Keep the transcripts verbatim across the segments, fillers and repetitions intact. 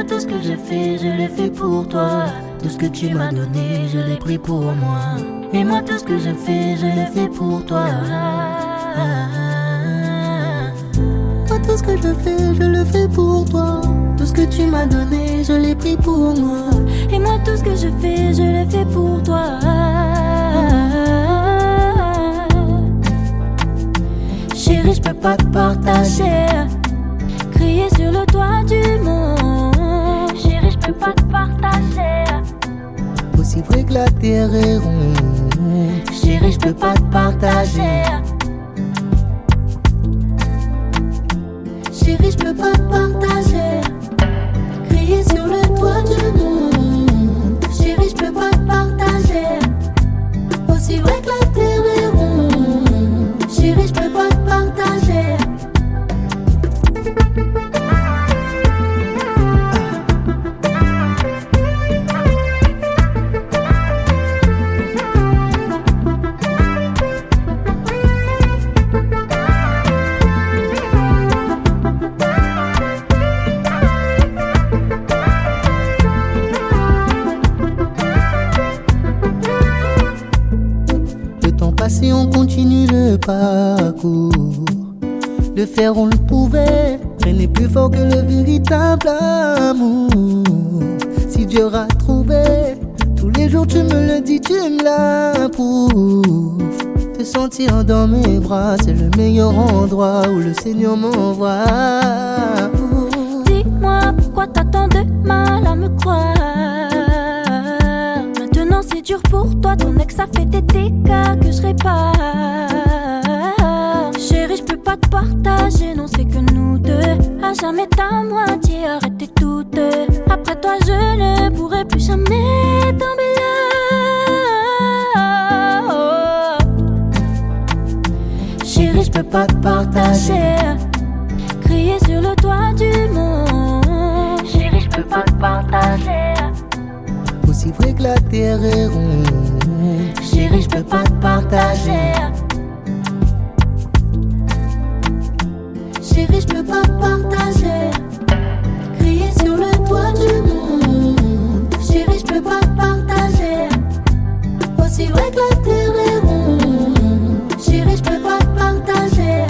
moi tout ce que je fais, je le fais pour toi. Tout ce que tu m'as donné, je l'ai pris pour moi. Et moi tout ce que je fais, je le fais pour toi. Moi tout ce que je fais, je le fais pour toi. Tout ce que tu m'as donné, je l'ai pris pour moi. Et moi tout ce que je fais, je le fais pour toi. Chérie, je peux pas te partager. Crier sur le toit du monde. Chérie, je peux pas te partager. Aussi vrai que la terre est ronde. Chérie, je peux pas te partager. Chérie, je peux pas te partager. Crier sur le toit du monde. Chérie, je peux pas te partager. Aussi vrai que la terre est ronde. Chérie, je peux pas te partager. Si on continue le parcours, le faire on le pouvait, rien n'est plus fort que le véritable amour. Si Dieu a trouvé, tous les jours tu me le dis, tu me l'approuves. Te sentir dans mes bras, c'est le meilleur endroit où le Seigneur m'envoie. Dis-moi pourquoi t'as tant de mal à me croire. Maintenant c'est dur pour toi, ton ex a fait des dégâts que je répare. Chérie, je peux pas te partager, non c'est que nous deux. À jamais ta moitié, arrêtez toutes. Après toi je ne pourrai plus jamais tomber là. Chérie, je peux pas te partager. Crier sur le toit du monde. Chérie, je peux pas te partager. Aussi vrai que la terre est ronde. Chérie, je peux pas te partager. Chérie, je peux pas te partager. Crier sur le toit du monde. Chérie, je peux pas te partager. Aussi vrai que la terre est ronde. Chérie, je peux pas te partager.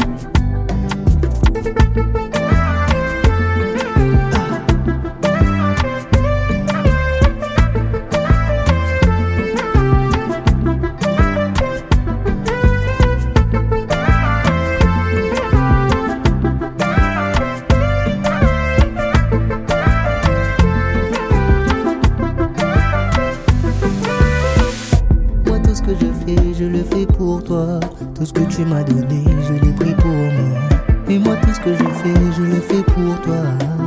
Tout ce que je fais, je le fais pour toi. Tout ce que tu m'as donné, je l'ai pris pour moi. Et moi tout ce que je fais, je le fais pour toi.